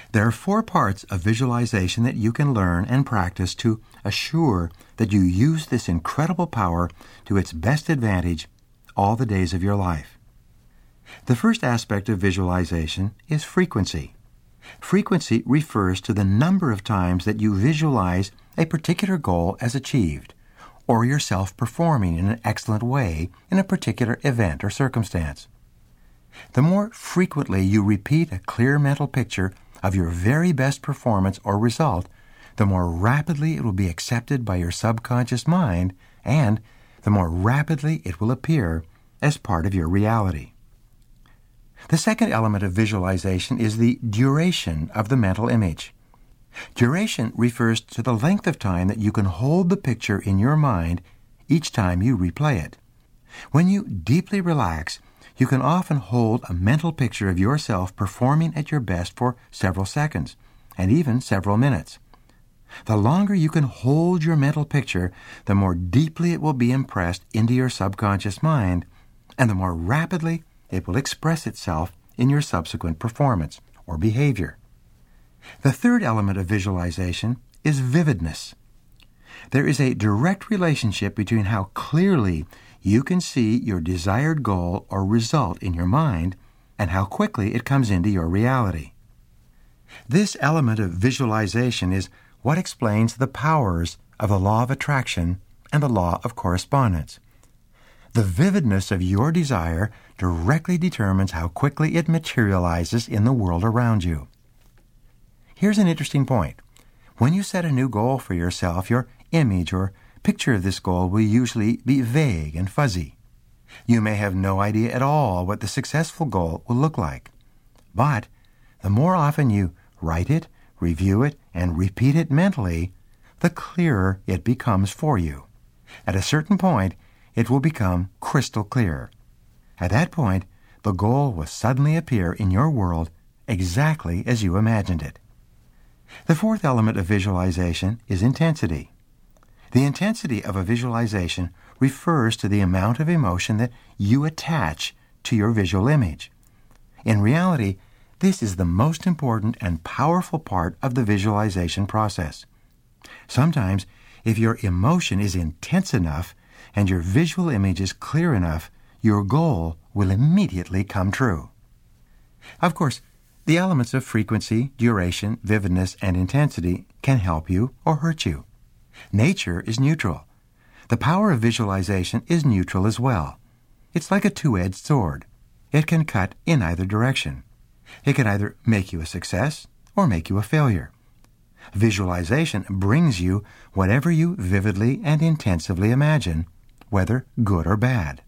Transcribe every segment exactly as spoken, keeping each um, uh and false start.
There are four parts of visualization that you can learn and practice to assure that you use this incredible power to its best advantage all the days of your life. The first aspect of visualization is frequency. Frequency refers to the number of times that you visualize a particular goal as achieved, or yourself performing in an excellent way in a particular event or circumstance. The more frequently you repeat a clear mental picture of your very best performance or result, the more rapidly it will be accepted by your subconscious mind, and the more rapidly it will appear as part of your reality. The second element of visualization is the duration of the mental image. Duration refers to the length of time that you can hold the picture in your mind each time you replay it. When you deeply relax, you can often hold a mental picture of yourself performing at your best for several seconds, and even several minutes. The longer you can hold your mental picture, the more deeply it will be impressed into your subconscious mind, and the more rapidly it will express itself in your subsequent performance or behavior. The third element of visualization is vividness. There is a direct relationship between how clearly you can see your desired goal or result in your mind and how quickly it comes into your reality. This element of visualization is what explains the powers of the law of attraction and the law of correspondence. The vividness of your desire directly determines how quickly it materializes in the world around you. Here's an interesting point. When you set a new goal for yourself, your image or picture of this goal will usually be vague and fuzzy. You may have no idea at all what the successful goal will look like. But the more often you write it, review it, and repeat it mentally, the clearer it becomes for you. At a certain point, it will become crystal clear. At that point, the goal will suddenly appear in your world exactly as you imagined it. The fourth element of visualization is intensity. The intensity of a visualization refers to the amount of emotion that you attach to your visual image. In reality, this is the most important and powerful part of the visualization process. Sometimes, if your emotion is intense enough and your visual image is clear enough, your goal will immediately come true. Of course, the elements of frequency, duration, vividness, and intensity can help you or hurt you. Nature is neutral. The power of visualization is neutral as well. It's like a two-edged sword. It can cut in either direction. It can either make you a success or make you a failure. Visualization brings you whatever you vividly and intensively imagine, whether good or bad.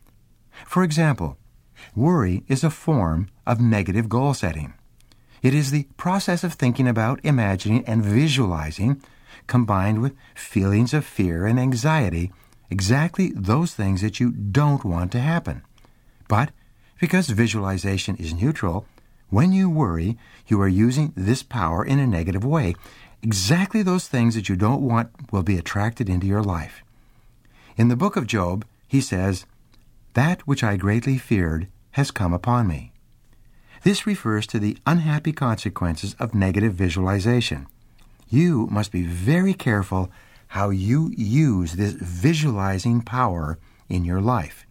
For example, worry is a form of negative goal setting. It is the process of thinking about, imagining, and visualizing, combined with feelings of fear and anxiety, exactly those things that you don't want to happen. But because visualization is neutral, when you worry, you are using this power in a negative way. Exactly those things that you don't want will be attracted into your life. In the book of Job, he says, "That which I greatly feared has come upon me." This refers to the unhappy consequences of negative visualization. You must be very careful how you use this visualizing power in your life.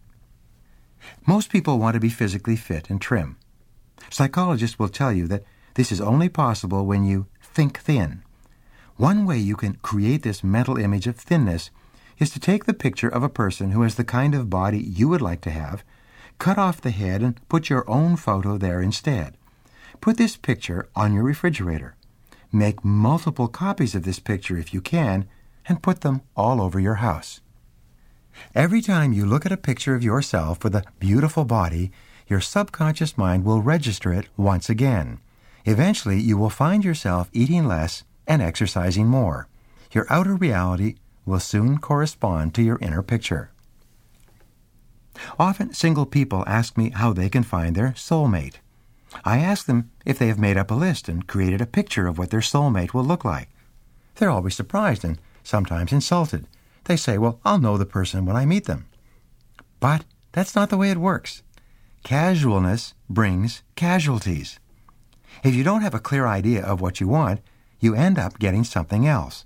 Most people want to be physically fit and trim. Psychologists will tell you that this is only possible when you think thin. One way you can create this mental image of thinness is to take the picture of a person who has the kind of body you would like to have, cut off the head, and put your own photo there instead. Put this picture on your refrigerator. Make multiple copies of this picture if you can, and put them all over your house. Every time you look at a picture of yourself with a beautiful body, your subconscious mind will register it once again. Eventually, you will find yourself eating less and exercising more. Your outer reality will soon correspond to your inner picture. Often, single people ask me how they can find their soulmate. I ask them if they have made up a list and created a picture of what their soulmate will look like. They're always surprised and sometimes insulted. They say, "Well, I'll know the person when I meet them." But that's not the way it works. Casualness brings casualties. If you don't have a clear idea of what you want, you end up getting something else.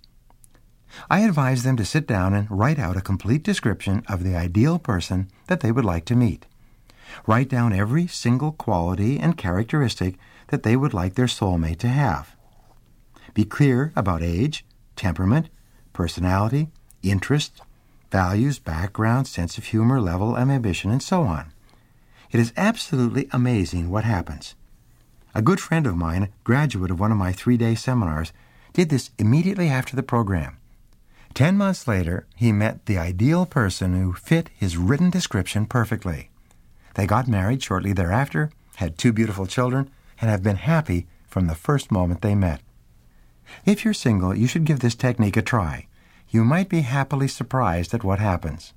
I advise them to sit down and write out a complete description of the ideal person that they would like to meet. Write down every single quality and characteristic that they would like their soulmate to have. Be clear about age, temperament, personality, interests, values, background, sense of humor, level of ambition, and so on. It is absolutely amazing what happens. A good friend of mine, a graduate of one of my three-day seminars, did this immediately after the program. Ten months later, he met the ideal person who fit his written description perfectly. They got married shortly thereafter, had two beautiful children, and have been happy from the first moment they met. If you're single, you should give this technique a try. You might be happily surprised at what happens.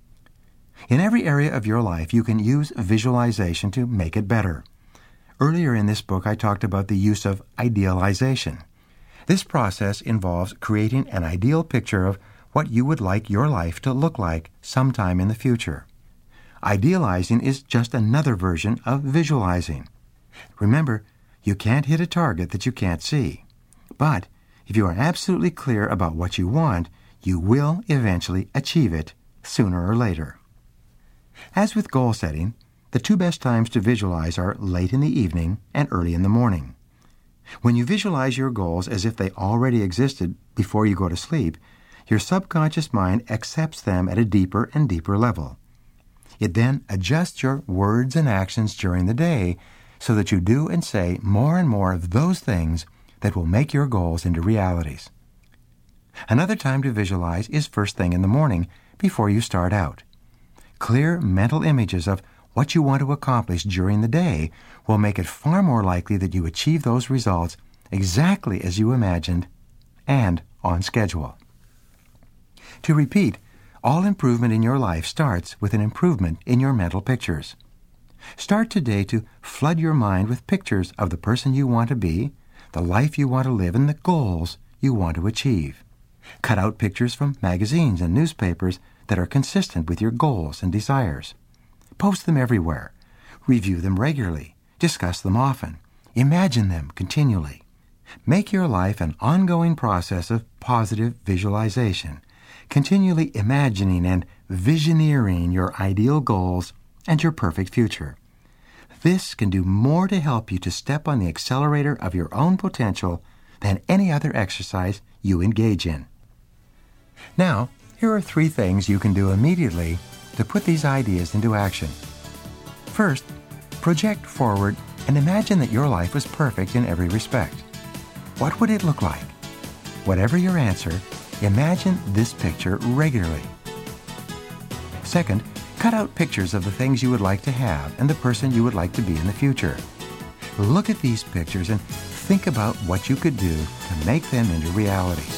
In every area of your life, you can use visualization to make it better. Earlier in this book, I talked about the use of idealization. This process involves creating an ideal picture of what you would like your life to look like sometime in the future. Idealizing is just another version of visualizing. Remember, you can't hit a target that you can't see. But if you are absolutely clear about what you want, you will eventually achieve it sooner or later. As with goal setting, the two best times to visualize are late in the evening and early in the morning. When you visualize your goals as if they already existed before you go to sleep, your subconscious mind accepts them at a deeper and deeper level. It then adjusts your words and actions during the day so that you do and say more and more of those things that will make your goals into realities. Another time to visualize is first thing in the morning before you start out. Clear mental images of what you want to accomplish during the day will make it far more likely that you achieve those results exactly as you imagined and on schedule. To repeat, all improvement in your life starts with an improvement in your mental pictures. Start today to flood your mind with pictures of the person you want to be, the life you want to live, and the goals you want to achieve. Cut out pictures from magazines and newspapers that are consistent with your goals and desires. Post them everywhere. Review them regularly. Discuss them often. Imagine them continually. Make your life an ongoing process of positive visualization, continually imagining and visioneering your ideal goals and your perfect future. This can do more to help you to step on the accelerator of your own potential than any other exercise you engage in. Now, here are three things you can do immediately to put these ideas into action. First, project forward and imagine that your life was perfect in every respect. What would it look like? Whatever your answer, imagine this picture regularly. Second, cut out pictures of the things you would like to have and the person you would like to be in the future. Look at these pictures and think about what you could do to make them into realities.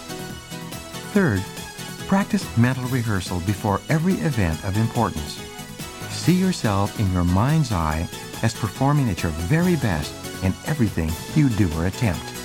Third, practice mental rehearsal before every event of importance. See yourself in your mind's eye as performing at your very best in everything you do or attempt.